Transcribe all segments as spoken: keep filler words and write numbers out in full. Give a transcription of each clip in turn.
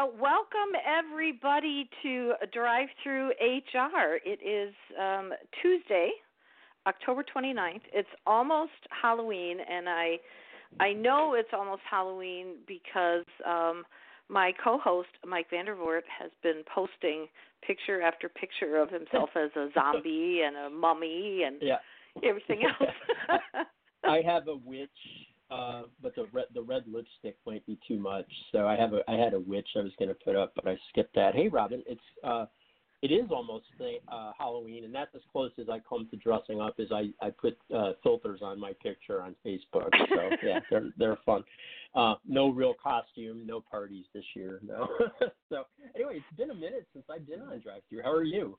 Well, welcome everybody to Drive Through H R. It is um, Tuesday, October twenty-ninth. It's almost Halloween, and I I know it's almost Halloween because um, my co-host, Mike Vandervoort, has been posting picture after picture of himself as a zombie and a mummy and yeah. everything else. I have a witch. Uh, but the red the red lipstick might be too much, so I have a I had a witch I was going to put up, but I skipped that. Hey, Robin, it's uh, it is almost uh, Halloween, and that's as close as I come to dressing up. Is I I put uh, filters on my picture on Facebook, so yeah, they're they're fun. Uh, no real costume, no parties this year, no. So anyway, it's been a minute since I've been on Drive Through. How are you?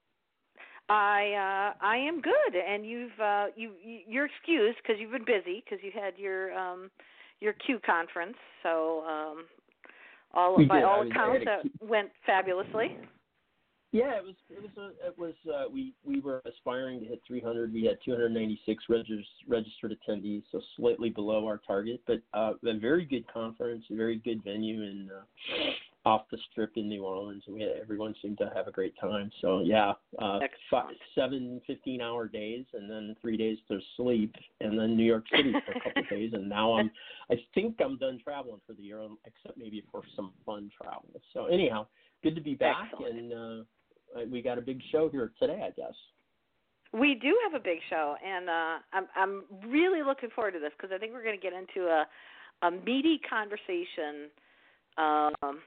I uh, I am good, and you've uh, you you're excused because you've been busy because you had your um, your Q conference. So um, all We by did. all I was- I accounts, had a that went fabulously. Yeah, it was. It was. A, it was. Uh, we we were aspiring to hit three hundred. We had two hundred ninety-six regis- registered attendees, so slightly below our target, but uh, a very good conference, a very good venue, and uh, off the strip in New Orleans. And we had, everyone seemed to have a great time. So yeah, uh, five, seven fifteen-hour days, and then three days to sleep, and then New York City for a couple of days, and now I'm. I think I'm done traveling for the year, except maybe for some fun travel. So anyhow, good to be back. Excellent. And. Uh, We got a big show here today, I guess. We do have a big show, and uh, I'm I'm really looking forward to this because I think we're going to get into a a meaty conversation. Um,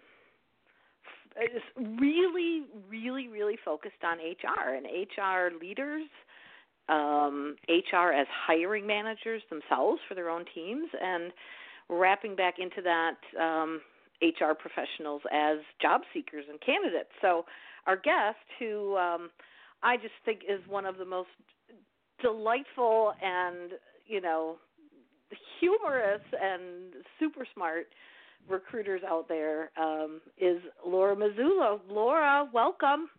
it's really, really, really focused on H R and H R leaders, um, H R as hiring managers themselves for their own teams, and wrapping back into that um, H R professionals as job seekers and candidates. So our guest, who um, I just think is one of the most delightful and, you know, humorous and super smart recruiters out there, um, is Laura Mazzullo. Laura, welcome.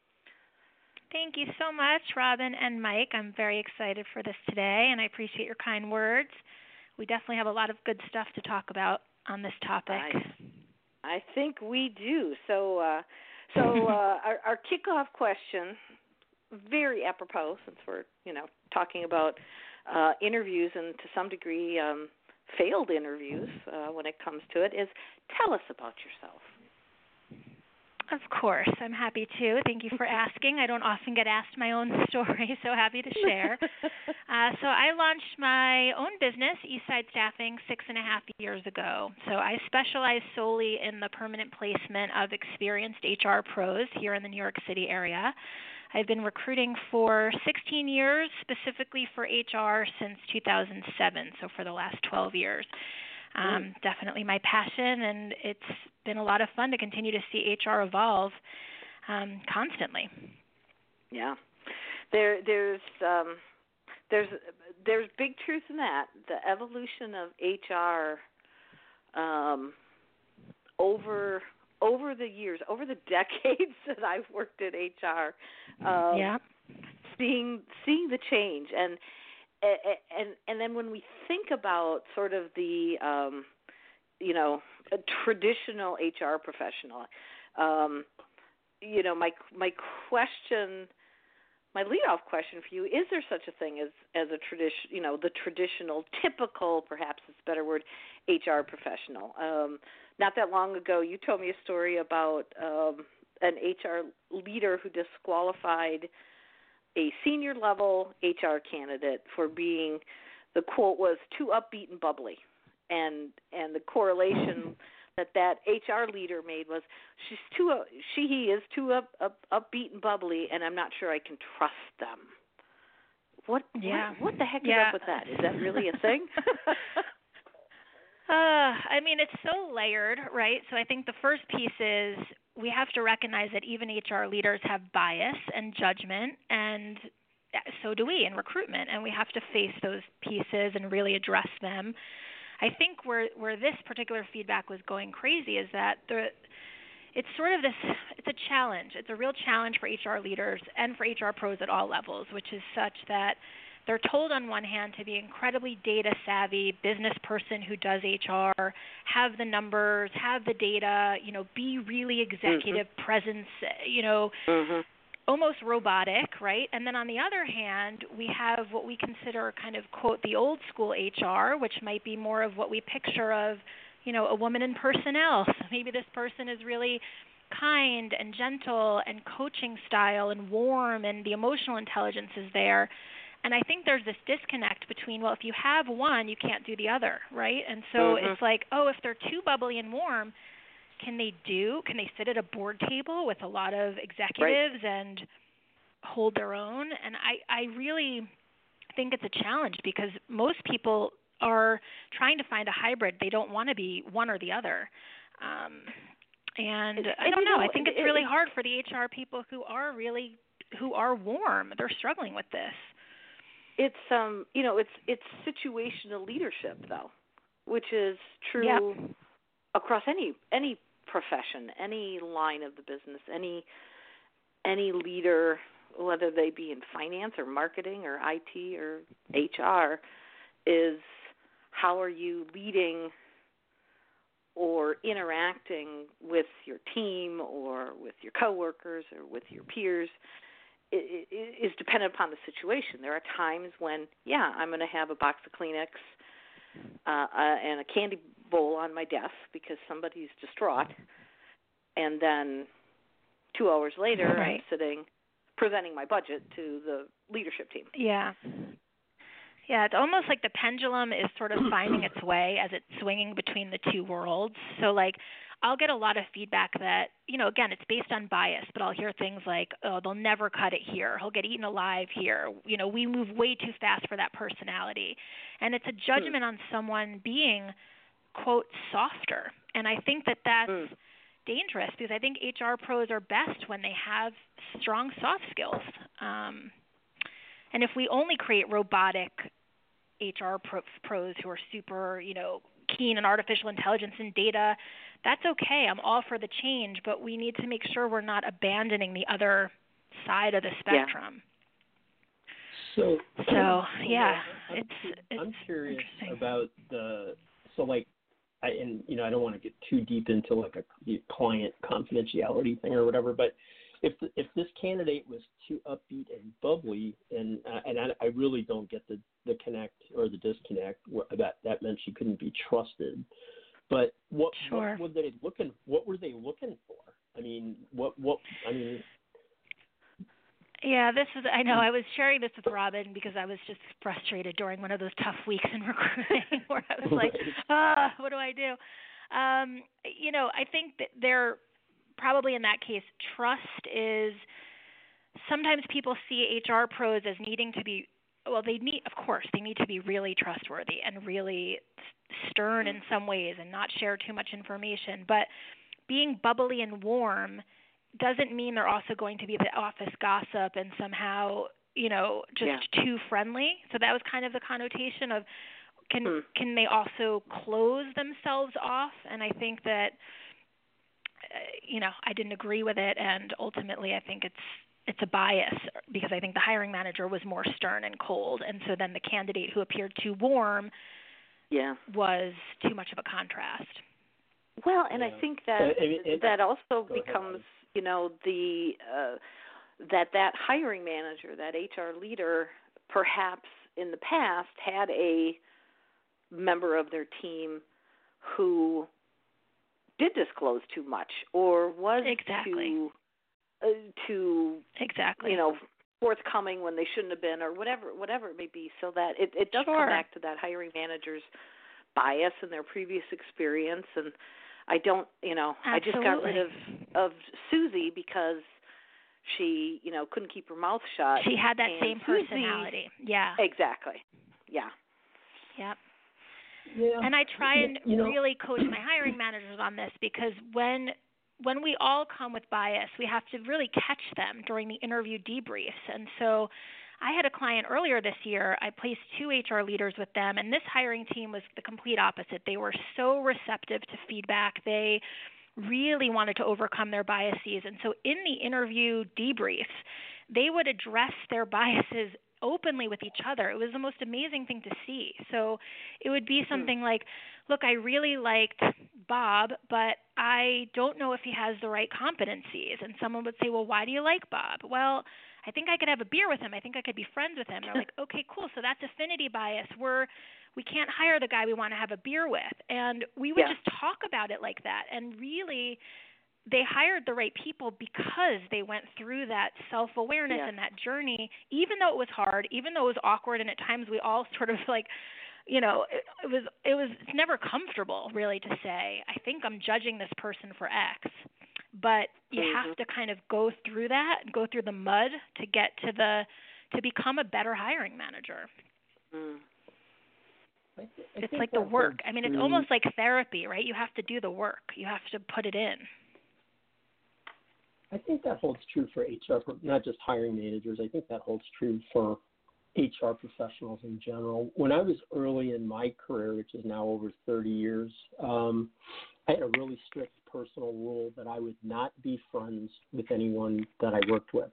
Thank you so much, Robin and Mike. I'm very excited for this today, and I appreciate your kind words. We definitely have a lot of good stuff to talk about on this topic. I, I think we do. So, uh, so uh, our, our kickoff question, very apropos, since we're you know talking about uh, interviews and to some degree um, failed interviews uh, when it comes to it, is tell us about yourself. Of course, I'm happy to. Thank you for asking. I don't often get asked my own story, so happy to share. uh, so I launched my own business, Eastside Staffing, six and a half years ago. So I specialize solely in the permanent placement of experienced H R pros here in the New York City area. I've been recruiting for sixteen years, specifically for H R since two thousand seven, so for the last twelve years. Um, definitely my passion, and it's been a lot of fun to continue to see H R evolve um, constantly. Yeah, there, there's, um, there's, there's big truth in that. The evolution of H R um, over over the years, over the decades that I've worked at H R. Um, yeah, seeing seeing the change and. And and then when we think about sort of the, um, you know, a traditional H R professional, um, you know, my my question, my leadoff question for you, is there such a thing as, as a tradition, you know, the traditional, typical, perhaps it's a better word, H R professional? Um, not that long ago, you told me a story about um, an H R leader who disqualified a senior level H R candidate for being, the quote was, too upbeat and bubbly. And and the correlation that that H R leader made was, she's too, uh, she, he is too up, up, upbeat and bubbly, and I'm not sure I can trust them. What, yeah. what, what the heck is yeah. up with that? Is that really a thing? uh, I mean, it's so layered, right? So I think the first piece is, we have to recognize that even H R leaders have bias and judgment, and so do we in recruitment, and we have to face those pieces and really address them. I think where where this particular feedback was going crazy is that the it's sort of this, it's a challenge. It's a real challenge for H R leaders and for H R pros at all levels, which is such that they're told on one hand to be incredibly data savvy business person who does H R, have the numbers, have the data, you know, be really executive mm-hmm. presence, you know, mm-hmm. almost robotic, right? And then on the other hand, we have what we consider kind of, quote, the old school H R, which might be more of what we picture of, you know, a woman in personnel. So maybe this person is really kind and gentle and coaching style and warm, and the emotional intelligence is there. And I think there's this disconnect between, well, if you have one, you can't do the other, right? And so mm-hmm. it's like, oh, if they're too bubbly and warm, can they do, can they sit at a board table with a lot of executives right. and hold their own? And I, I really think it's a challenge because most people are trying to find a hybrid. They don't want to be one or the other. Um, And I don't know. I think it's really hard for the H R people who are really who are warm. They're struggling with this. It's um, you know, it's it's situational leadership though, which is true yep. across any any profession, any line of the business, any any leader, whether they be in finance or marketing or I T or H R, is how are you leading or interacting with your team or with your coworkers or with your peers is dependent upon the situation. There are times when, yeah, I'm going to have a box of Kleenex uh, uh, and a candy bowl on my desk because somebody's distraught, and then two hours later right. I'm sitting presenting my budget to the leadership team. Yeah. Yeah, it's almost like the pendulum is sort of finding its way as it's swinging between the two worlds. So, like, I'll get a lot of feedback that, you know, again, it's based on bias, but I'll hear things like, oh, they'll never cut it here. He'll get eaten alive here. You know, we move way too fast for that personality. And it's a judgment mm. on someone being, quote, softer. And I think that that's mm. dangerous because I think H R pros are best when they have strong soft skills. Um, and if we only create robotic H R pros who are super, you know, keen on artificial intelligence and data, that's okay. I'm all for the change, but we need to make sure we're not abandoning the other side of the spectrum. Yeah. So, so yeah, I'm, it's, I'm it's curious about the so like, I and you know I don't want to get too deep into like a client confidentiality thing or whatever, but if the, if this candidate was too upbeat and bubbly, and uh, and I, I really don't get the, the connect or the disconnect, that that meant she couldn't be trusted. But what, sure. what were they looking? What were they looking for? I mean, what what I mean. Yeah, this is. I know. I was sharing this with Robin because I was just frustrated during one of those tough weeks in recruiting, where I was like, ah, what do I do? Um, you know, I think that they're. Probably in that case, trust is sometimes people see H R pros as needing to be, well, they need, of course, they need to be really trustworthy and really stern in some ways and not share too much information. But being bubbly and warm doesn't mean they're also going to be the office gossip and somehow, you know, just yeah. too friendly. So that was kind of the connotation of can mm. can they also close themselves off? And I think that, you know, I didn't agree with it, and ultimately I think it's it's a bias because I think the hiring manager was more stern and cold, and so then the candidate who appeared too warm yeah. was too much of a contrast. Well, and yeah. I think that it, it, it, that also becomes, ahead. you know, the uh, that that hiring manager, that H R leader, perhaps in the past had a member of their team who did disclose too much or was exactly. too uh, too exactly you know forthcoming when they shouldn't have been, or whatever whatever it may be. So that it, it does sure. come back to that hiring manager's bias and their previous experience. And I don't you know Absolutely. I just got rid of of Susie because she you know couldn't keep her mouth shut. She had that and same Susie, personality. Yeah. Exactly. Yeah. Yep. Yeah. And I try and you know, really coach my hiring managers on this because when when we all come with bias, we have to really catch them during the interview debriefs. And so I had a client earlier this year. I placed two H R leaders with them, and this hiring team was the complete opposite. They were so receptive to feedback. They really wanted to overcome their biases. And so in the interview debriefs, they would address their biases openly with each other. It was the most amazing thing to see. So it would be something like, look, I really liked Bob, but I don't know if he has the right competencies. And someone would say, well, why do you like Bob? Well, I think I could have a beer with him. I think I could be friends with him. They're like, okay, cool. So that's affinity bias. We're, we can't hire the guy we want to have a beer with. And we would Yeah. just talk about it like that. And really, they hired the right people because they went through that self-awareness Yeah. and that journey, even though it was hard, even though it was awkward, and at times we all sort of like, you know, it, it was it was it's never comfortable really to say, I think I'm judging this person for X. But you mm-hmm. have to kind of go through that, go through the mud to get to the to become a better hiring manager. Mm. I th- I It's think like the that work. holds I mean, it's true- almost like therapy, right? You have to do the work. You have to put it in. I think that holds true for H R, not just hiring managers. I think that holds true for H R professionals in general. When I was early in my career, which is now over thirty years, um, I had a really strict personal rule that I would not be friends with anyone that I worked with.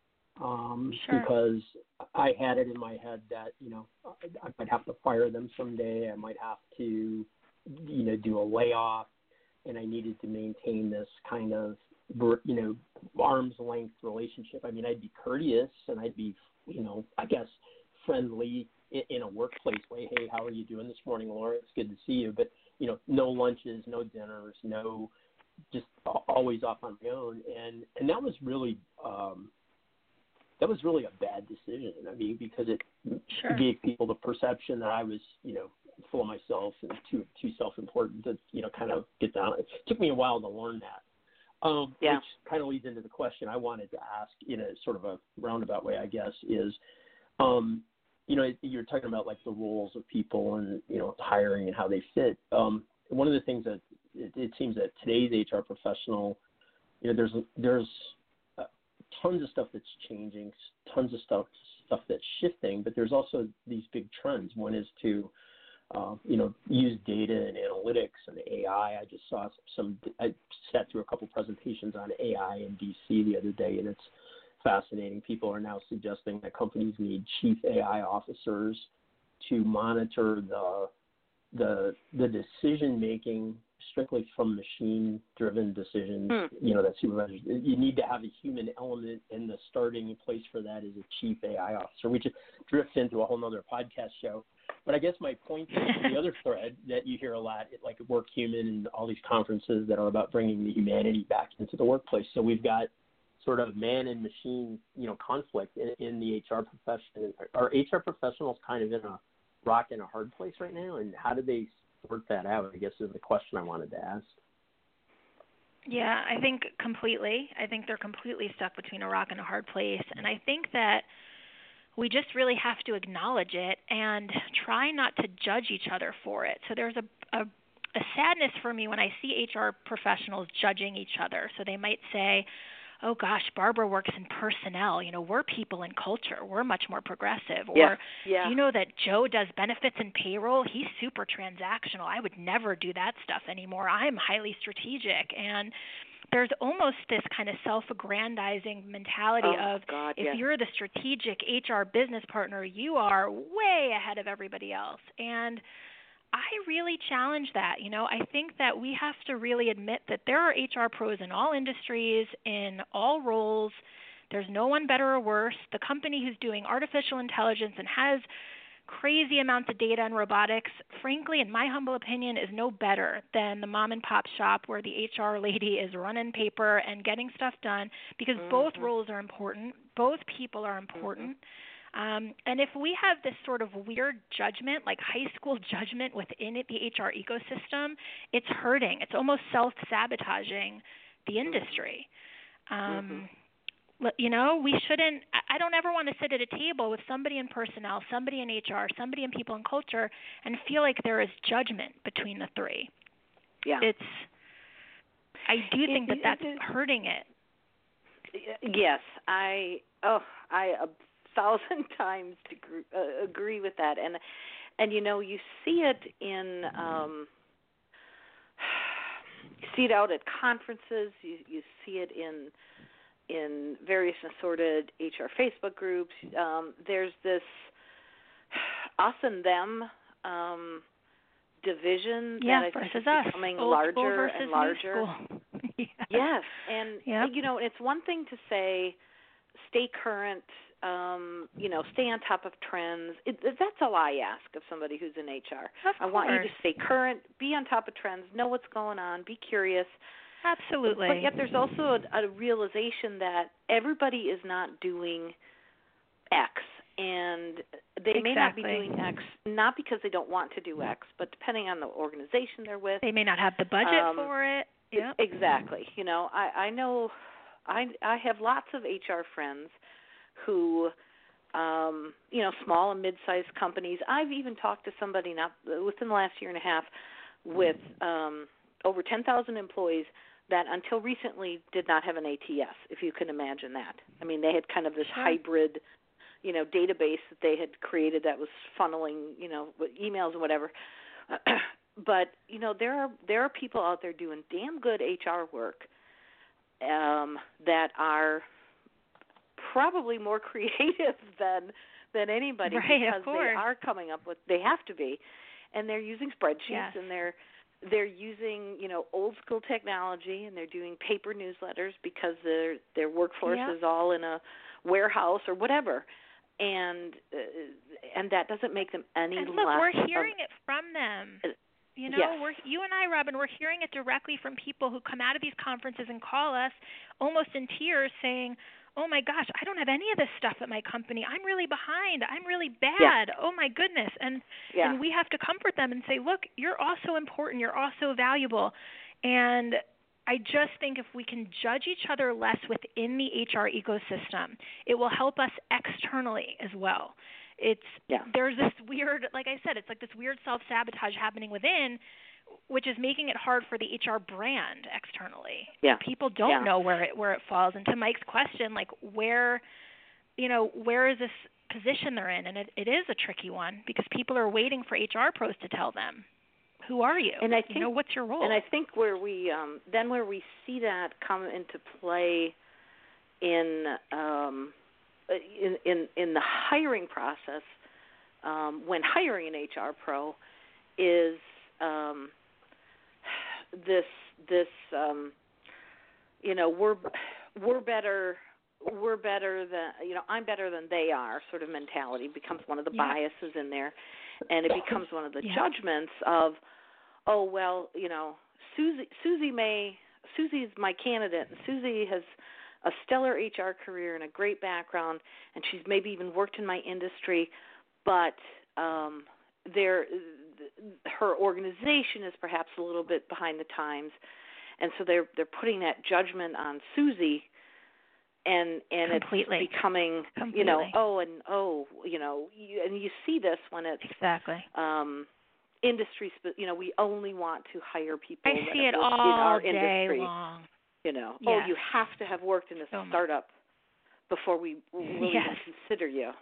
Um, Sure. Because I had it in my head that, you know, I might have to fire them someday. I might have to, you know, do a layoff, and I needed to maintain this kind of, you know, arm's length relationship. I mean, I'd be courteous and I'd be, you know, I guess friendly in, in a workplace way. Hey, how are you doing this morning, Laura? It's good to see you. But, you know, no lunches, no dinners, no, just always off on my own. And, and that was really, um, that was really a bad decision. I mean, because it Sure. gave people the perception that I was, you know, full of myself and too, too self-important to, you know, kind of get down. It took me a while to learn that. Um, Yeah. Which kind of leads into the question I wanted to ask in a sort of a roundabout way, I guess, is, um, you know, you're talking about like the roles of people and, you know, hiring and how they fit. Um, one of the things that it, it seems that today's H R professional, you know, there's there's uh, tons of stuff that's changing, tons of stuff stuff that's shifting, but there's also these big trends. One is to Uh, you know, use data and analytics and A I. I just saw some, I sat through a couple presentations on A I in D C the other day, and it's fascinating. People are now suggesting that companies need chief A I officers to monitor the the the decision making strictly from machine driven decisions. Hmm. You know, that supervisors, you need to have a human element, and the starting place for that is a chief A I officer, which drifts into a whole nother podcast show. But I guess my point is the other thread that you hear a lot, like WorkHuman and all these conferences that are about bringing the humanity back into the workplace. So we've got sort of man and machine, you know, conflict in, in the H R profession. Are H R professionals kind of in a rock and a hard place right now? And how do they sort that out, I guess, is the question I wanted to ask. Yeah, I think completely. I think they're completely stuck between a rock and a hard place. And I think that we just really have to acknowledge it and try not to judge each other for it. So there's a, a, a sadness for me when I see H R professionals judging each other. So they might say, oh gosh, Barbara works in personnel. You know, we're people in culture. We're much more progressive. Yeah. Or Yeah. do you know that Joe does benefits and payroll? He's super transactional. I would never do that stuff anymore. I'm highly strategic. And there's almost this kind of self-aggrandizing mentality Oh, of God, if yes. you're the strategic H R business partner, you are way ahead of everybody else. And I really challenge that. You know, I think that we have to really admit that there are H R pros in all industries, in all roles. There's no one better or worse. The company who's doing artificial intelligence and has crazy amounts of data and robotics, frankly, in my humble opinion, is no better than the mom and pop shop where the H R lady is running paper and getting stuff done, because mm-hmm. both roles are important. Both people are important. Mm-hmm. Um, and if we have this sort of weird judgment, like high school judgment within it, the H R ecosystem, it's hurting. It's almost self-sabotaging the industry. Mm-hmm. Um, mm-hmm. You know, we shouldn't, I don't ever want to sit at a table with somebody in personnel, somebody in H R, somebody in people and culture, and feel like there is judgment between the three. Yeah. It's, I do think it, that that's it, hurting it. Yes, I, oh, I a thousand times agree, uh, agree with that. And, and, you know, you see it in, um, you see it out at conferences, you, you see it in, in various assorted H R Facebook groups, um, there's this us and them um, division yeah, that I think is us. becoming Old larger and larger. yes. yes, and yep. you know, it's one thing to say stay current, um, you know, stay on top of trends. It, that's all I ask of somebody who's in H R. Of I want you course. to stay current, be on top of trends, know what's going on, be curious. Absolutely. But yet there's also a, a realization that everybody is not doing X, and they exactly. may not be doing X, not because they don't want to do X, but depending on the organization they're with. They may not have the budget um, for it. Yep. Exactly. You know, I, I know I, I have lots of H R friends who, um, you know, small and mid-sized companies. I've even talked to somebody not within the last year and a half with um, over ten thousand employees that until recently did not have an A T S, if you can imagine that. I mean, they had kind of this sure. hybrid, you know, database that they had created that was funneling, you know, emails and whatever. But, you know, there are there are people out there doing damn good H R work um, that are probably more creative than than anybody right, because of course. they are coming up with, they have to be, and they're using spreadsheets yes. and they're They're using, you know, old school technology, and they're doing paper newsletters because their their workforce yep. is all in a warehouse or whatever, and uh, and that doesn't make them any and look, less. we're hearing of, it from them. You know, yes. we're you and I, Robin, we're hearing it directly from people who come out of these conferences and call us almost in tears, saying, oh, my gosh, I don't have any of this stuff at my company. I'm really behind. I'm really bad. Yeah. Oh, my goodness. And yeah. and we have to comfort them and say, look, you're also important. You're also valuable. And I just think if we can judge each other less within the H R ecosystem, it will help us externally as well. It's yeah. There's this weird, like I said, it's like this weird self-sabotage happening within, which is making it hard for the H R brand externally. Yeah. People don't yeah. know where it where it falls. And to Mike's question, like where, you know, where is this position they're in? And it, it is a tricky one because people are waiting for H R pros to tell them, who are you? And I think, you know, what's your role? And I think where we um, then where we see that come into play in um, in, in in the hiring process um, when hiring an H R pro is um, this this um, you know we're we're better we're better than you know I'm better than they are sort of mentality becomes one of the yeah. biases in there, and it becomes one of the yeah. judgments of oh well you know Susie Susie may Susie's my candidate and Susie has a stellar H R career and a great background and she's maybe even worked in my industry, but um, there her organization is perhaps a little bit behind the times, and so they're they're putting that judgment on Susie, and and Completely. it's becoming Completely. you know oh and oh you know you, and you see this when it's exactly um, industry you know we only want to hire people I that see have it worked all in our day industry. long. You know yes. oh you have to have worked in a so startup before we will yes. even consider you.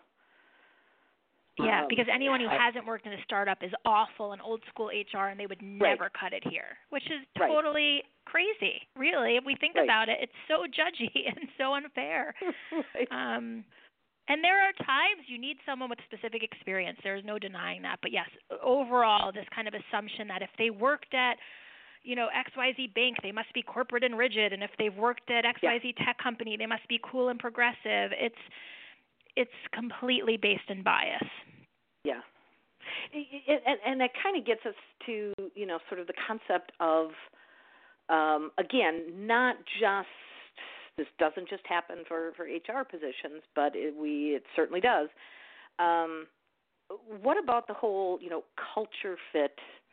Yeah, um, because anyone who I, hasn't worked in a startup is awful in old school H R, and they would never right. cut it here, which is right. totally crazy. Really, if we think right. about it, it's so judgy and so unfair. right. Um, and there are times you need someone with specific experience. There is no denying that. But yes, overall, this kind of assumption that if they worked at you know, X Y Z bank, they must be corporate and rigid, and if they've worked at X Y Z yeah. tech company, they must be cool and progressive. It's it's completely based in bias. Yeah, it, and, and that kind of gets us to, you know, sort of the concept of, um, again, not just, this doesn't just happen for, for H R positions, but it, we it certainly does. Um, what about the whole, you know, culture fit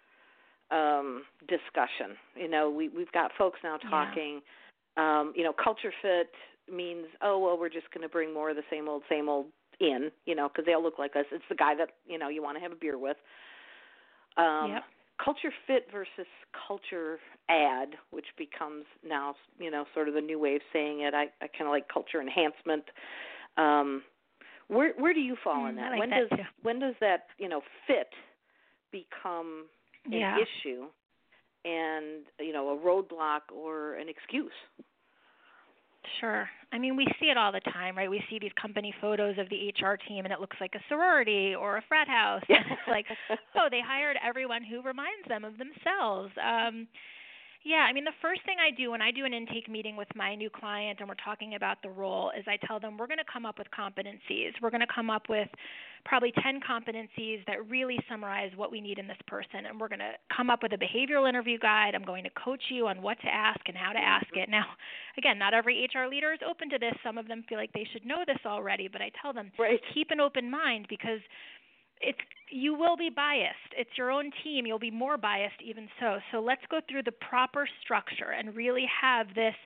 um, discussion? You know, we, we've got folks now talking, yeah. um, you know, culture fit means, oh, well, we're just going to bring more of the same old, same old in, you know, because they all look like us. It's the guy that, you know, you want to have a beer with. Um, yep. Culture fit versus culture add, which becomes now, you know, sort of the new way of saying it. I, I kind of like culture enhancement. Um, where where do you fall mm, in that? I like when that does too. when does that, you know, fit become an yeah. issue and, you know, a roadblock or an excuse? Sure. I mean, we see it all the time, right? We see these company photos of the H R team, and it looks like a sorority or a frat house. Yeah. And it's like, oh, they hired everyone who reminds them of themselves. Um, Yeah, I mean, the first thing I do when I do an intake meeting with my new client and we're talking about the role is I tell them we're going to come up with competencies. We're going to come up with probably ten competencies that really summarize what we need in this person. And we're going to come up with a behavioral interview guide. I'm going to coach you on what to ask and how to ask it. Now, again, not every H R leader is open to this. Some of them feel like they should know this already, but I tell them, right. keep an open mind because it's you will be biased. It's your own team. You'll be more biased even so. So let's go through the proper structure and really have this.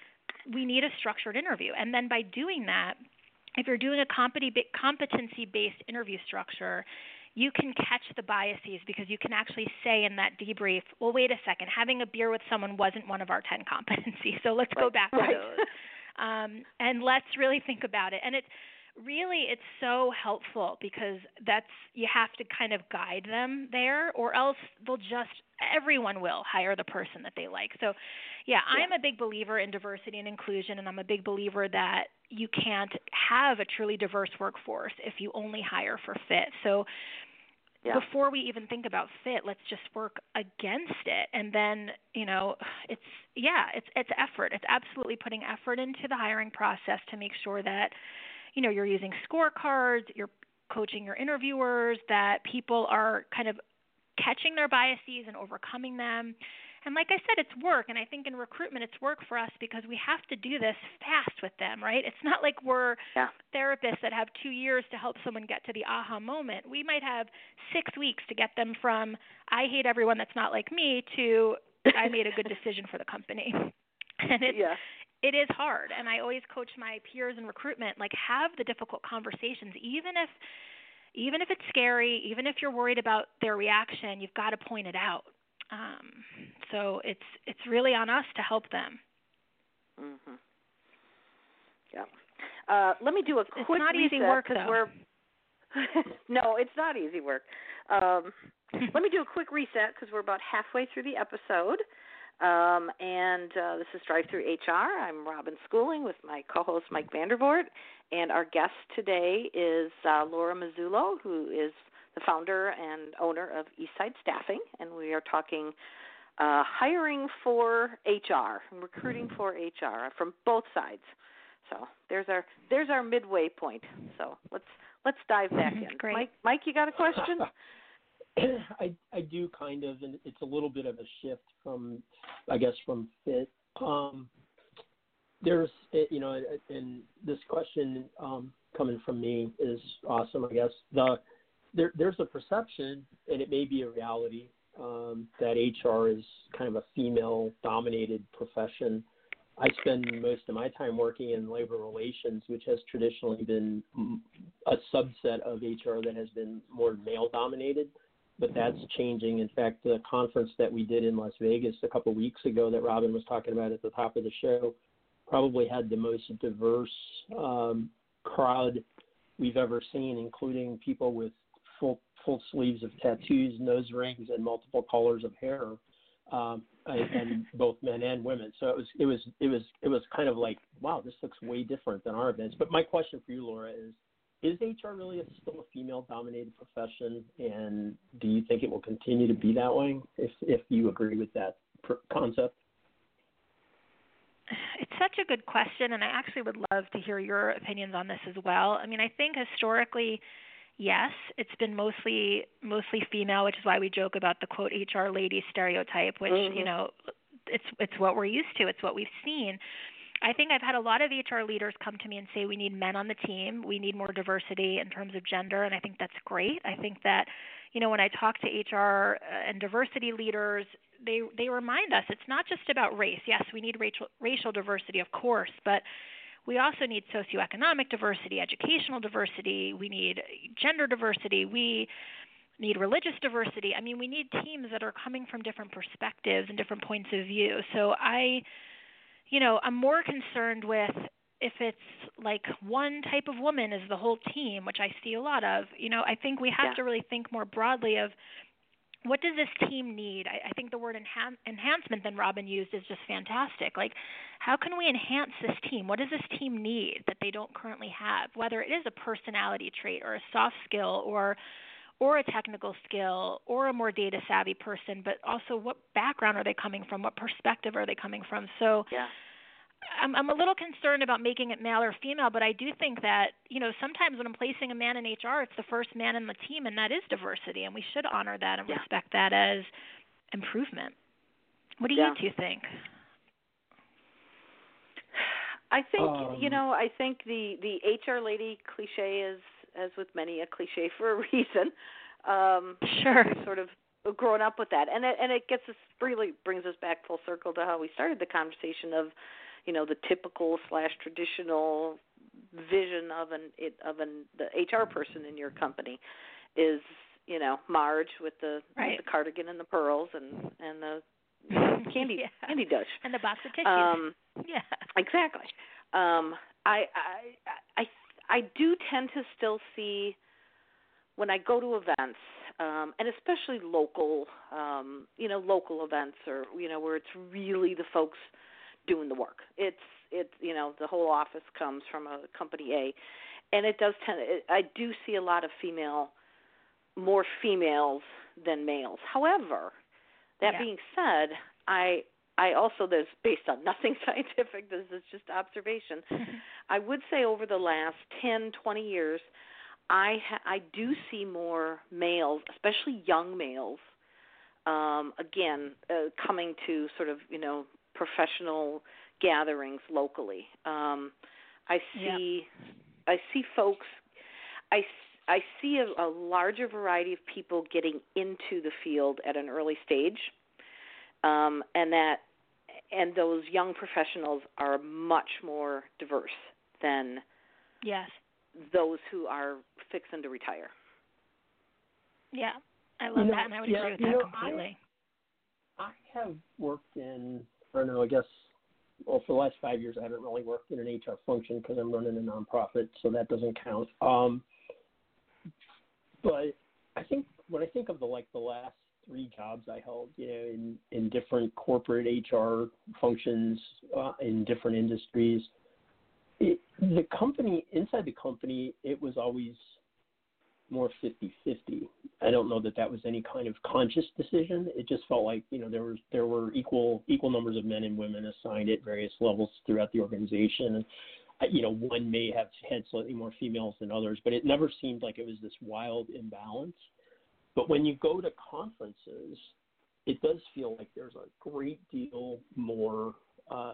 We need a structured interview. And then by doing that, if you're doing a competency-based interview structure, you can catch the biases because you can actually say in that debrief, well, wait a second, having a beer with someone wasn't one of our ten competencies, so let's right. go back right. to those. Um, and let's really think about it. And it's really, it's so helpful because that's you have to kind of guide them there, or else they'll just everyone will hire the person that they like. So, yeah, yeah. I'm a big believer in diversity and inclusion, and I'm a big believer that you can't have a truly diverse workforce if you only hire for fit. So, yeah. before we even think about fit, let's just work against it. And then, you know, it's yeah, it's it's effort. It's absolutely putting effort into the hiring process to make sure that you know, you're using scorecards, you're coaching your interviewers, that people are kind of catching their biases and overcoming them. And like I said, it's work. And I think in recruitment, it's work for us because we have to do this fast with them, right? It's not like we're yeah. therapists that have two years to help someone get to the aha moment. We might have six weeks to get them from, I hate everyone that's not like me, to I made a good decision for the company. And it's, yeah. it is hard, and I always coach my peers in recruitment, like have the difficult conversations, even if even if it's scary, even if you're worried about their reaction, you've got to point it out. Um, so it's it's really on us to help them. Mhm. Yeah. Uh, let me do a quick It's not reset easy work, though. We're no, it's not easy work. Um, let me do a quick reset because we're about halfway through the episode. Um, and uh, this is Drive Through H R. I'm Robin Schooling with my co-host Mike Vandervoort, and our guest today is uh, Laura Mazzullo, who is the founder and owner of Eastside Staffing, and we are talking uh, hiring for H R, recruiting for H R from both sides. So there's our there's our midway point. So let's let's dive back in. Great. Mike, Mike, you got a question? I I do kind of, and it's a little bit of a shift from, I guess, from fit. Um, there's, you know, and this question um, coming from me is awesome. I guess the there there's a perception, and it may be a reality, um, that H R is kind of a female-dominated profession. I spend most of my time working in labor relations, which has traditionally been a subset of H R that has been more male-dominated. But that's changing. In fact, the conference that we did in Las Vegas a couple of weeks ago that Robin was talking about at the top of the show probably had the most diverse um, crowd we've ever seen, including people with full full sleeves of tattoos, nose rings, and multiple colors of hair, um, and, and both men and women. So it was it was it was it was kind of like, wow, this looks way different than our events. But my question for you, Laura, is. Is H R really a, still a female-dominated profession, and do you think it will continue to be that way, if if you agree with that pr- concept? It's such a good question, and I actually would love to hear your opinions on this as well. I mean, I think historically, yes, it's been mostly mostly female, which is why we joke about the, quote, H R lady stereotype, which, mm-hmm. you know, it's it's what we're used to. It's what we've seen. I think I've had a lot of H R leaders come to me and say we need men on the team, we need more diversity in terms of gender, and I think that's great. I think that, you know, when I talk to H R and diversity leaders, they they remind us it's not just about race. Yes, we need racial, racial diversity, of course, but we also need socioeconomic diversity, educational diversity, we need gender diversity, we need religious diversity. I mean, we need teams that are coming from different perspectives and different points of view. So I... You know, I'm more concerned with if it's like one type of woman is the whole team, which I see a lot of. You know, I think we have yeah. to really think more broadly of what does this team need? I, I think the word enhan- enhancement that Robin used is just fantastic. Like, how can we enhance this team? What does this team need that they don't currently have? Whether it is a personality trait or a soft skill or or a technical skill or a more data savvy person, but also what background are they coming from? What perspective are they coming from? So yeah. I'm, I'm a little concerned about making it male or female, but I do think that, you know, sometimes when I'm placing a man in H R, it's the first man in the team, and that is diversity, and we should honor that and yeah. respect that as improvement. What do yeah. you two think? I think, um, you know, I think the, the H R lady cliche is, as with many, a cliche for a reason. Um, sure. We've sort of grown up with that. And it, and it gets us, really brings us back full circle to how we started the conversation of, you know, the typical slash traditional vision of an it, of an the H R person in your company is, you know, Marge with the, right. with the cardigan and the pearls and and the you know, candy yeah. candy dish and the box of tissues. Um, yeah, exactly. Um, I I I I do tend to still see when I go to events, um, and especially local, um, you know, local events, or you know, where it's really the folks doing the work. It's it's you know, the whole office comes from a company A, and it does tend. It, I do see a lot of female, more females than males. However, that yeah. being said, I I also, this based on nothing scientific, this is just observation. I would say over the last ten, twenty years, I ha- I do see more males, especially young males, um, again, uh, coming to sort of, you know, professional gatherings locally. Um, I see yeah. I see folks, I, I see a, a larger variety of people getting into the field at an early stage, um, and that and those young professionals are much more diverse than yes. those who are fixing to retire. Yeah, I love you know, that, and I would yeah, agree with you that know, completely. I, I have worked in, I don't know, I guess, well, for the last five years, I haven't really worked in an H R function because I'm running a nonprofit, so that doesn't count. Um, but I think when I think of the like the last three jobs I held, you know, in, in different corporate H R functions uh, in different industries, it, the company, inside the company, it was always more fifty-fifty. I don't know that that was any kind of conscious decision. It just felt like, you know, there was there were equal equal numbers of men and women assigned at various levels throughout the organization. And, you know, one may have had slightly more females than others, but it never seemed like it was this wild imbalance. But when you go to conferences, it does feel like there's a great deal more uh,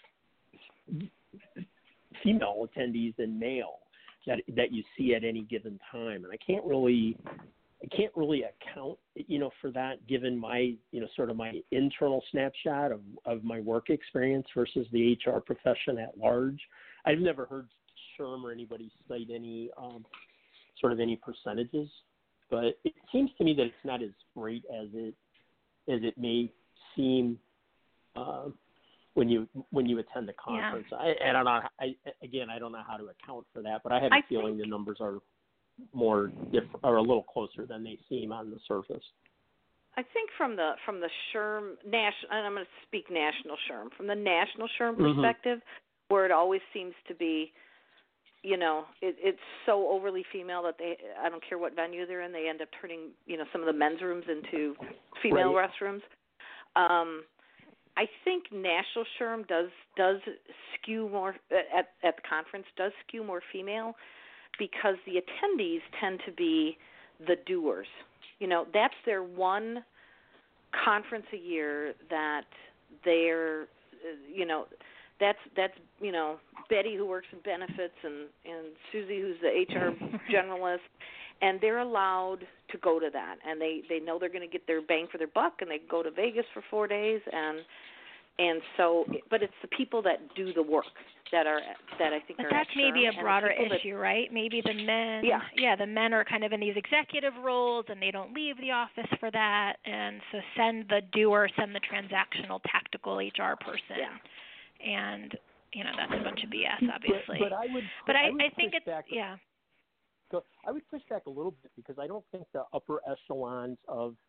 female attendees than male that that you see at any given time. And I can't really I can't really account, you know, for that given my, you know, sort of my internal snapshot of, of my work experience versus the H R profession at large. I've never heard SHRM or anybody cite any um, sort of any percentages, but it seems to me that it's not as great as it as it may seem uh, when you when you attend the conference. Yeah. I, I don't know. I, again, I don't know how to account for that, but I have a I feeling think, the numbers are more different or a little closer than they seem on the surface. I think from the from the SHRM national, and I'm going to speak national SHRM from the national SHRM Mm-hmm. perspective, where it always seems to be, you know, it, it's so overly female that they, I don't care what venue they're in, they end up turning, you know, some of the men's rooms into female right. restrooms. Um, I think national SHRM does does skew more at at the conference does skew more female because the attendees tend to be the doers. You know, that's their one conference a year that they're, you know, that's that's you know Betty who works in benefits and and Susie who's the H R generalist, and they're allowed to go to that, and they they know they're going to get their bang for their buck, and they go to Vegas for four days, and and so, but it's the people that do the work that are that I think but are. that's at maybe SHRM, a broader that, issue, right? Maybe the men, yeah, yeah, the men are kind of in these executive roles, and they don't leave the office for that, and so send the doer, send the transactional, tactical H R person, yeah. and you know that's a bunch of B S, obviously. But, but I would, but I, I, would I think push it's back, yeah. So I would push back a little bit because I don't think the upper echelons of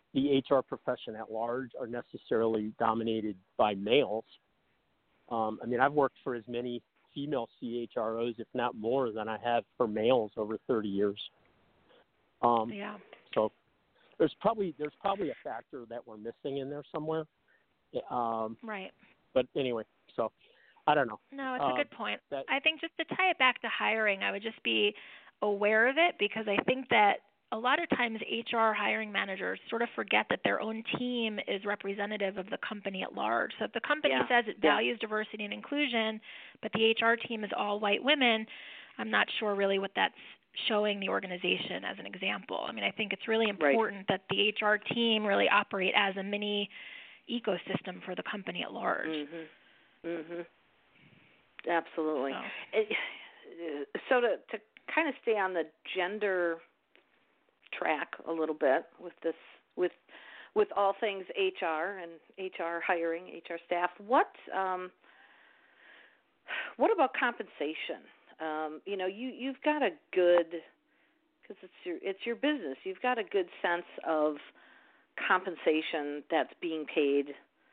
the H R profession at large are necessarily dominated by males. Um, I mean, I've worked for as many female C H R Os, if not more, than I have for males over thirty years. Um, yeah. So there's probably there's probably a factor that we're missing in there somewhere. Um, Right. But anyway, so I don't know. No, it's uh, a good point. That, I think just to tie it back to hiring, I would just be aware of it, because I think that a lot of times H R hiring managers sort of forget that their own team is representative of the company at large. So if the company Yeah. says it Yeah. values diversity and inclusion, but the H R team is all white women, I'm not sure really what that's showing the organization as an example. I mean, I think it's really important Right. that the H R team really operate as a mini ecosystem for the company at large. Mhm. Mhm. Absolutely. So. It, so to to kind of stay on the gender track a little bit with this with with all things H R and H R hiring, H R staff, what um what about compensation? Um, you know, you you've got a good, because it's your it's your business. You've got a good sense of compensation that's being paid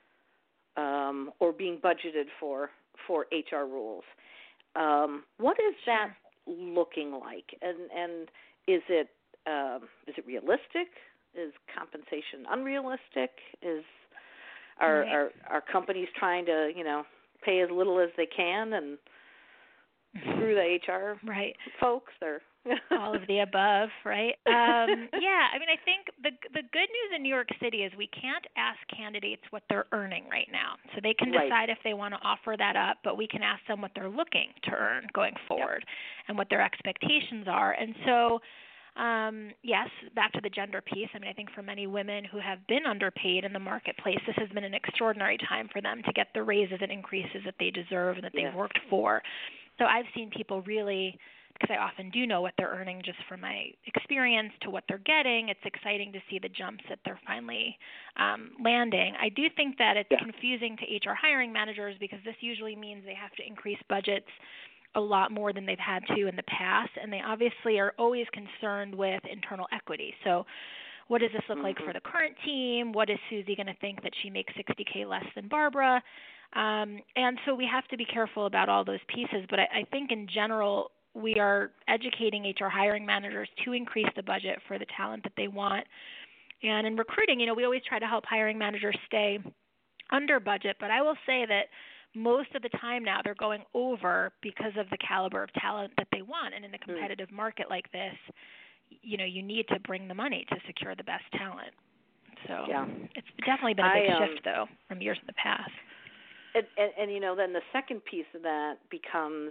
um, or being budgeted for for H R rules. Um, what is that looking like, and and is it um, is it realistic? Is compensation unrealistic? Is are Right. are are companies trying to you know pay as little as they can and screw the H R right. folks? Or all of the above, right? Um, yeah, I mean, I think the the good news in New York City is we can't ask candidates what they're earning right now. So they can Right. decide if they want to offer that up, but we can ask them what they're looking to earn going forward, yep. and what their expectations are. And so, um, yes, back to the gender piece. I mean, I think for many women who have been underpaid in the marketplace, this has been an extraordinary time for them to get the raises and increases that they deserve and that they've yes. worked for. So I've seen people really, because I often do know what they're earning just from my experience to what they're getting, it's exciting to see the jumps that they're finally um, landing. I do think that it's yeah. confusing to H R hiring managers, because this usually means they have to increase budgets a lot more than they've had to in the past, and they obviously are always concerned with internal equity. So what does this look mm-hmm. like for the current team? What is Susie going to think that she makes sixty K less than Barbara? Um, and so we have to be careful about all those pieces. But I, I think in general, we are educating H R hiring managers to increase the budget for the talent that they want. And in recruiting, you know, we always try to help hiring managers stay under budget. But I will say that most of the time now they're going over because of the caliber of talent that they want. And in a competitive mm. market like this, you know, you need to bring the money to secure the best talent. So yeah. it's definitely been a big I, um, shift, though, from years in the past. And, and, and, you know, then the second piece of that becomes,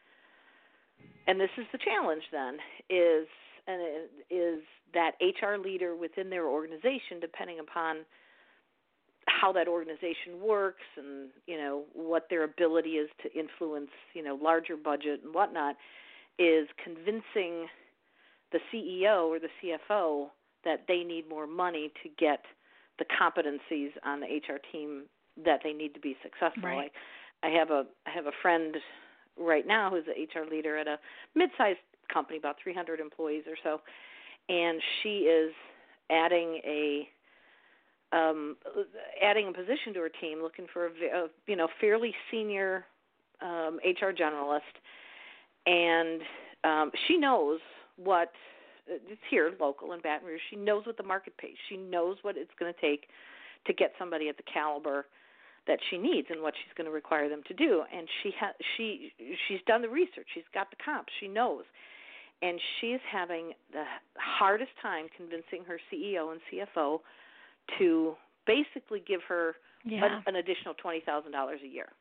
and this is the challenge then, is and it is that H R leader within their organization, depending upon how that organization works and, you know, what their ability is to influence, you know, larger budget and whatnot, is convincing the C E O or the C F O that they need more money to get the competencies on the H R team that they need to be successful. Right. I, I have a I have a friend right now who's an H R leader at a mid-sized company, about three hundred employees or so, and she is adding a um, adding a position to her team, looking for a, a you know fairly senior um, H R generalist, and um, she knows what it's here local in Baton Rouge. She knows what the market pays. She knows what it's going to take to get somebody at the caliber that she needs and what she's going to require them to do. And she ha- she she's done the research. She's got the comps. She knows. And she's having the hardest time convincing her C E O and C F O to basically give her yeah. a, an additional twenty thousand dollars a year.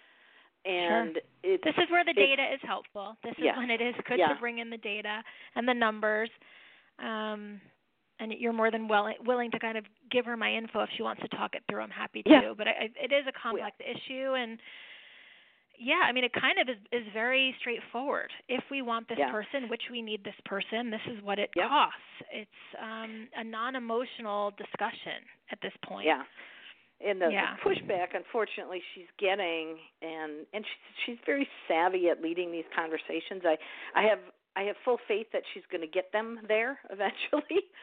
And sure. it's, this is where the data is helpful. This is yeah. when it is good yeah. to bring in the data and the numbers. Um, and you're more than well, willing to kind of give her my info if she wants to talk it through. I'm happy to. Yeah. But I, it is a complex yeah. issue. And, yeah, I mean, it kind of is, is very straightforward. If we want this yeah. person, which we need this person, this is what it yeah. costs. It's um, a non-emotional discussion at this point. Yeah. And the, yeah. the pushback, unfortunately, she's getting, and and she's she's very savvy at leading these conversations. I I have I have full faith that she's going to get them there eventually,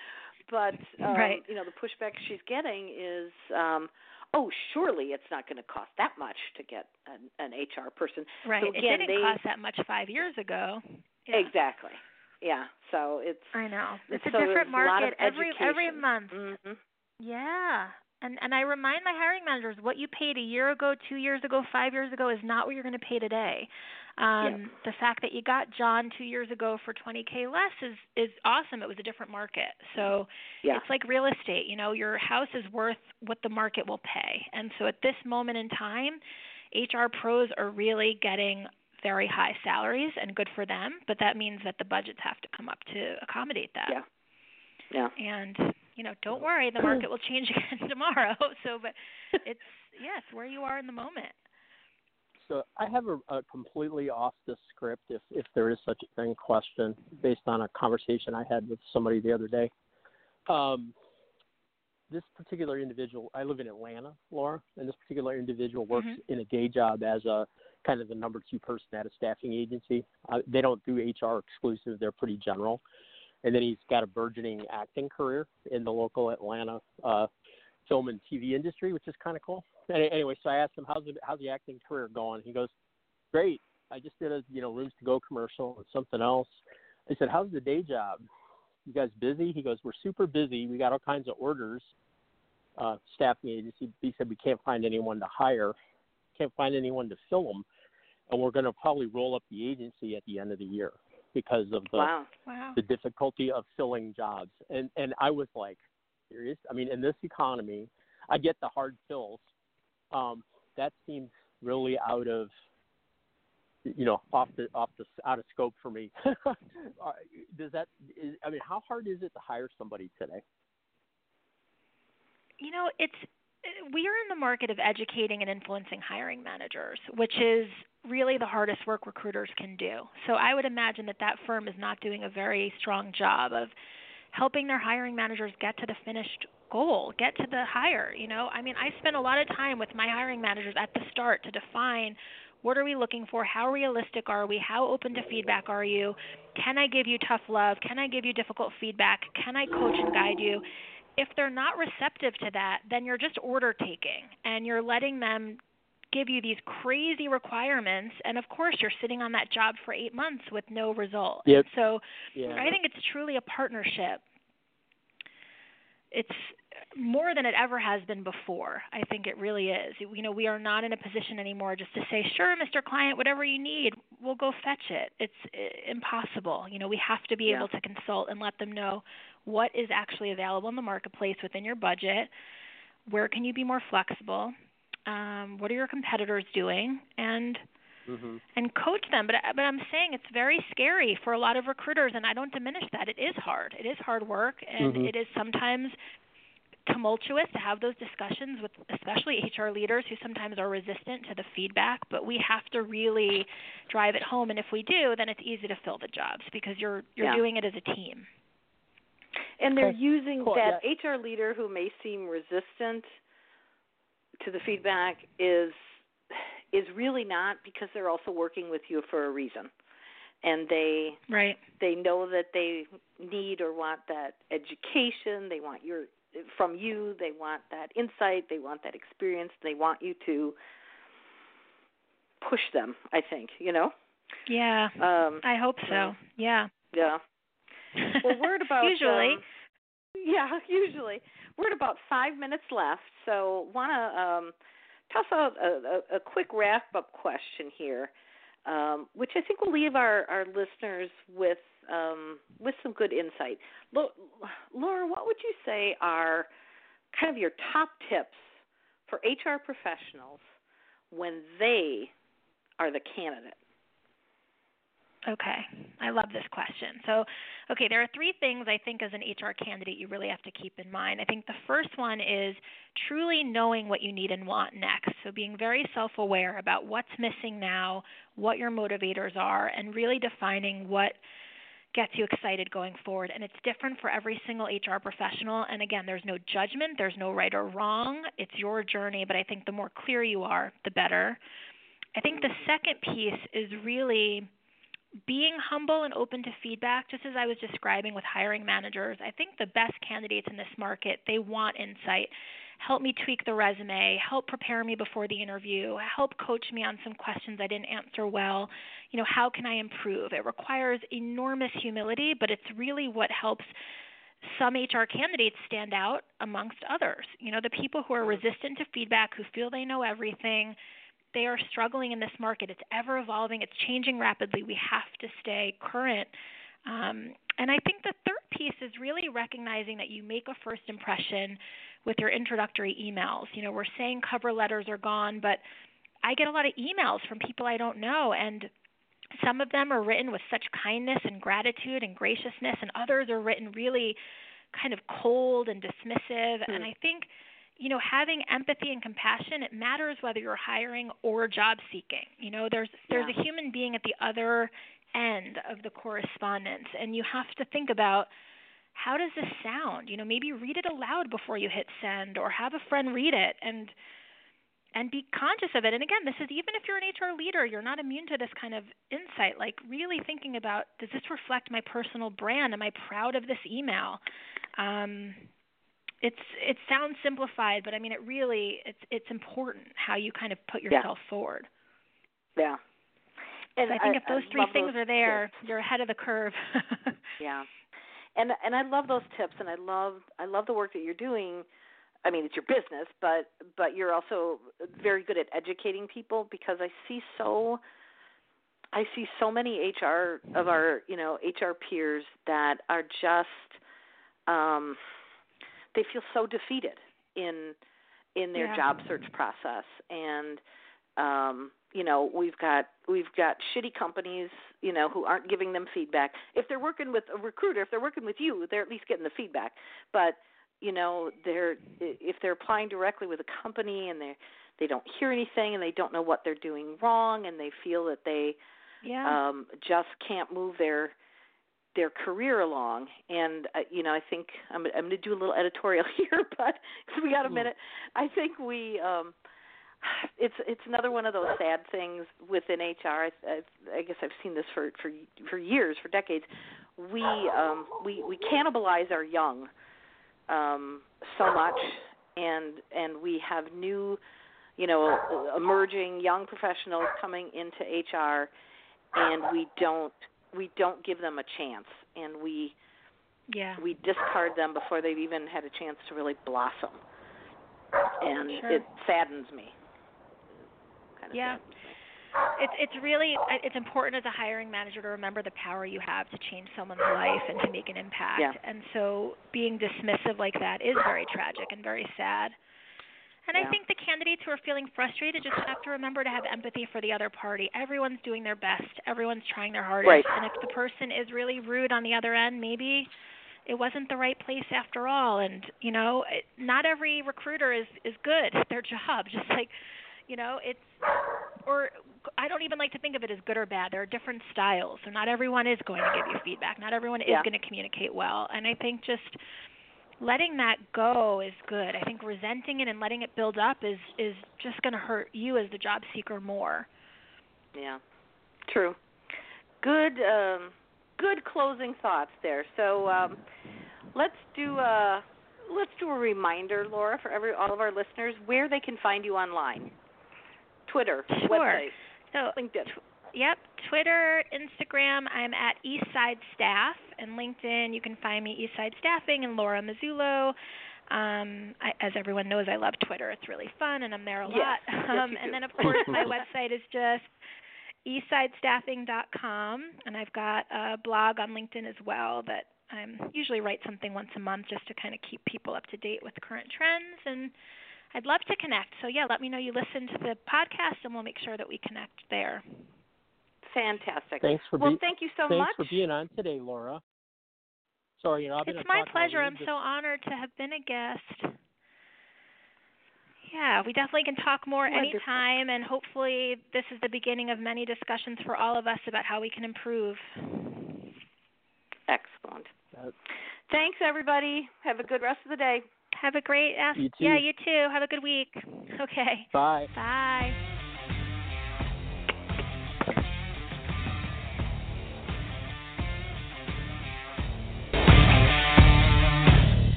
but um, right. you know, the pushback she's getting is, um, oh, surely it's not going to cost that much to get an, an H R person. Right. So again, it didn't they, cost that much five years ago. Yeah. Exactly. Yeah. So it's. I know. It's a so different market a every every month. Mm-hmm. Yeah. And and I remind my hiring managers, what you paid a year ago, two years ago, five years ago is not what you're going to pay today. Um, yeah. The fact that you got John two years ago for twenty K less is is awesome. It was a different market. So yeah. it's like real estate. You know, your house is worth what the market will pay. And so at this moment in time, H R pros are really getting very high salaries, and good for them. But that means that the budgets have to come up to accommodate that. Yeah. Yeah. And you know, don't worry, the market will change again tomorrow. So, but it's yes, where you are in the moment. So I have a, a completely off the script, if if there is such a thing, question based on a conversation I had with somebody the other day. Um, this particular individual, I live in Atlanta, Laura, and this particular individual works mm-hmm. in a day job as a kind of the number two person at a staffing agency. Uh, they don't do H R exclusive; they're pretty general. And then he's got a burgeoning acting career in the local Atlanta uh, film and T V industry, which is kind of cool. Anyway, so I asked him, how's the, how's the acting career going? He goes, great. I just did a, you know, Rooms to Go commercial and something else. I said, how's the day job? You guys busy? He goes, we're super busy. We got all kinds of orders. Uh, staffing agency. He said, we can't find anyone to hire. Can't find anyone to fill them. And we're going to probably roll up the agency at the end of the year because of the wow. Wow. the difficulty of filling jobs. And and I was like, serious? I mean, in this economy, I get the hard fills. Um, that seems really out of, you know, off the off the out of scope for me. Does that? Is, I mean, how hard is it to hire somebody today? You know, it's we are in the market of educating and influencing hiring managers, which is really the hardest work recruiters can do. So I would imagine that that firm is not doing a very strong job of helping their hiring managers get to the finished goal, get to the hire. You know, I mean, I spend a lot of time with my hiring managers at the start to define what are we looking for, how realistic are we, how open to feedback are you, can I give you tough love, can I give you difficult feedback, can I coach and guide you? If they're not receptive to that, then you're just order taking and you're letting them give you these crazy requirements, and of course you're sitting on that job for eight months with no result. Yep. So yeah. I think it's truly a partnership. It's more than it ever has been before. I think it really is. You know, we are not in a position anymore just to say, sure, Mister Client, whatever you need, we'll go fetch it. It's uh, impossible. You know, we have to be yeah. able to consult and let them know what is actually available in the marketplace within your budget, where can you be more flexible, um, what are your competitors doing, and mm-hmm. and coach them. But but I'm saying it's very scary for a lot of recruiters, and I don't diminish that. It is hard. It is hard work, and mm-hmm. it is sometimes tumultuous to have those discussions with especially H R leaders who sometimes are resistant to the feedback, but we have to really drive it home, and if we do, then it's easy to fill the jobs because you're you're yeah. doing it as a team. And they're okay. using cool. that yeah. H R leader who may seem resistant to the feedback is is really not, because they're also working with you for a reason. And they right. they know that they need or want that education, they want your from you, they want that insight, they want that experience, they want you to push them, I think, you know? Yeah. Um, I hope so. Yeah. Yeah. Well, we're at about usually. Um, yeah, usually. We're at about five minutes left, so want to um, toss out a, a, a quick wrap-up question here, um, which I think will leave our, our listeners with um, with some good insight. Laura, what would you say are kind of your top tips for H R professionals when they are the candidate? Okay. I love this question. So, okay, there are three things I think as an H R candidate you really have to keep in mind. I think the first one is truly knowing what you need and want next. So being very self-aware about what's missing now, what your motivators are, and really defining what gets you excited going forward. And it's different for every single H R professional. And again, there's no judgment. There's no right or wrong. It's your journey. But I think the more clear you are, the better. I think the second piece is really being humble and open to feedback, just as I was describing with hiring managers. I think the best candidates in this market, they want insight. Help me tweak the resume, help prepare me before the interview, help coach me on some questions I didn't answer well. You know, how can I improve? It requires enormous humility, but it's really what helps some H R candidates stand out amongst others. You know, the people who are resistant to feedback, who feel they know everything, they are struggling in this market. It's ever evolving. It's changing rapidly. We have to stay current. Um, and I think the third piece is really recognizing that you make a first impression with your introductory emails. You know, we're saying cover letters are gone, but I get a lot of emails from people I don't know, and some of them are written with such kindness and gratitude and graciousness, and others are written really kind of cold and dismissive. Mm. And I think, you know, having empathy and compassion, it matters whether you're hiring or job seeking. You know, there's there's yeah. a human being at the other end of the correspondence, and you have to think about, how does this sound? You know, maybe read it aloud before you hit send, or have a friend read it and and be conscious of it. And again, this is even if you're an H R leader, you're not immune to this kind of insight, like really thinking about, does this reflect my personal brand? Am I proud of this email? Um, it's it sounds simplified, but I mean, it really, it's it's important how you kind of put yourself yeah. forward. Yeah. And so I think I, if those I three things those are there, tips. You're ahead of the curve. Yeah. And and I love those tips, and I love I love the work that you're doing. I mean, it's your business, but but you're also very good at educating people, because I see so I see so many H R of our you know H R peers that are just um, they feel so defeated in in their yeah. job search process, and um, you know we've got we've got shitty companies you know who aren't giving them feedback. If they're working with a recruiter, if they're working with you, they're at least getting the feedback, but you know, they're if they're applying directly with a company and they they don't hear anything and they don't know what they're doing wrong, and they feel that they yeah. um, just can't move their their career along. And uh, you know, I think I'm, I'm going to do a little editorial here, but because we got a minute, I think we um, it's it's another one of those sad things within H R. I, I, I guess I've seen this for for for years, for decades. We um, we we cannibalize our young. Um, so much, and and we have new, you know, emerging young professionals coming into H R, and we don't we don't give them a chance, and we yeah. we discard them before they've even had a chance to really blossom, and sure. it saddens me. Kind of yeah. saddens me. It's it's really it's important as a hiring manager to remember the power you have to change someone's life and to make an impact. Yeah. And so being dismissive like that is very tragic and very sad. And yeah. I think the candidates who are feeling frustrated just have to remember to have empathy for the other party. Everyone's doing their best. Everyone's trying their hardest. Right. And if the person is really rude on the other end, maybe it wasn't the right place after all. And, you know, it, not every recruiter is, is good at their job. Just like, you know, it's, or I don't even like to think of it as good or bad. There are different styles. So not everyone is going to give you feedback. Not everyone is yeah. going to communicate well. And I think just letting that go is good. I think resenting it and letting it build up is, is just going to hurt you as the job seeker more. Yeah, true. Good um, good closing thoughts there. So um, let's do a, let's do a reminder, Laura, for every all of our listeners, where they can find you online. Twitter, sure. website, so, LinkedIn. Tw- yep, Twitter, Instagram, I'm at Eastside Staff, and LinkedIn, you can find me Eastside Staffing and Laura Mazzullo. Um, I, as everyone knows, I love Twitter. It's really fun, and I'm there a yes. lot. Yes, um, you and do. then, of course, my website is just eastside staffing dot com, and I've got a blog on LinkedIn as well that I usually write something once a month just to kind of keep people up to date with current trends, and I'd love to connect. So, yeah, let me know you listen to the podcast, and we'll make sure that we connect there. Fantastic. Thanks for well, be- thank you so thanks much. for being on today, Laura. Sorry, you know, I've been It's my pleasure. I'm just... so honored to have been a guest. Yeah, we definitely can talk more Wonderful. anytime, and hopefully this is the beginning of many discussions for all of us about how we can improve. Excellent. Uh, Thanks, everybody. Have a good rest of the day. Have a great, ask- you too. yeah, you too. Have a good week. Okay. Bye. Bye.